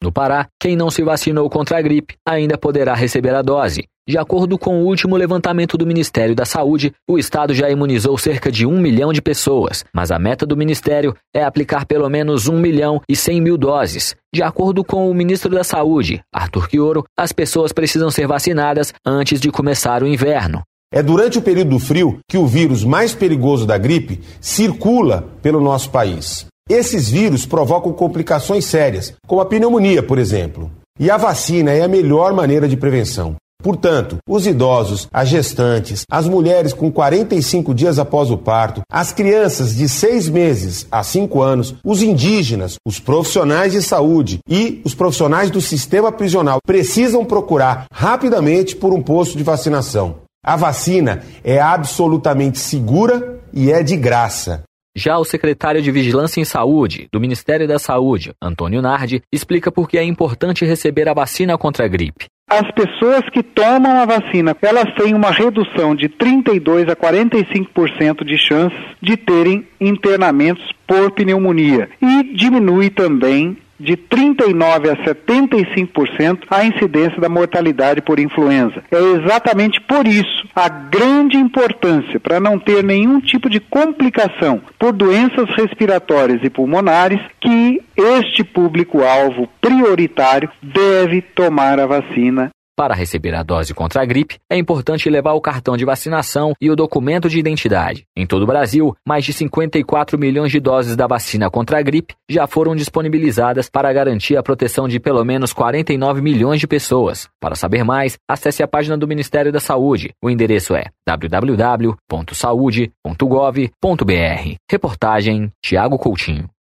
No Pará, quem não se vacinou contra a gripe ainda poderá receber a dose. De acordo com o último levantamento do Ministério da Saúde, o estado já imunizou cerca de 1 milhão de pessoas, mas a meta do Ministério é aplicar pelo menos 1.100.000 doses. De acordo com o ministro da Saúde, Arthur Quioro, as pessoas precisam ser vacinadas antes de começar o inverno. É durante o período do frio que o vírus mais perigoso da gripe circula pelo nosso país. Esses vírus provocam complicações sérias, como a pneumonia, por exemplo. E a vacina é a melhor maneira de prevenção. Portanto, os idosos, as gestantes, as mulheres com 45 dias após o parto, as crianças de 6 meses a 5 anos, os indígenas, os profissionais de saúde e os profissionais do sistema prisional precisam procurar rapidamente por um posto de vacinação. A vacina é absolutamente segura e é de graça. Já o secretário de Vigilância em Saúde, do Ministério da Saúde, Antônio Nardi, explica por que é importante receber a vacina contra a gripe. As pessoas que tomam a vacina, elas têm uma redução de 32% a 45% de chances de terem internamentos por pneumonia e diminui também de 39% a 75% a incidência da mortalidade por influenza. É exatamente por isso a grande importância para não ter nenhum tipo de complicação por doenças respiratórias e pulmonares que este público-alvo prioritário deve tomar a vacina. Para receber a dose contra a gripe, é importante levar o cartão de vacinação e o documento de identidade. Em todo o Brasil, mais de 54 milhões de doses da vacina contra a gripe já foram disponibilizadas para garantir a proteção de pelo menos 49 milhões de pessoas. Para saber mais, acesse a página do Ministério da Saúde. O endereço é www.saude.gov.br. Reportagem Tiago Coutinho.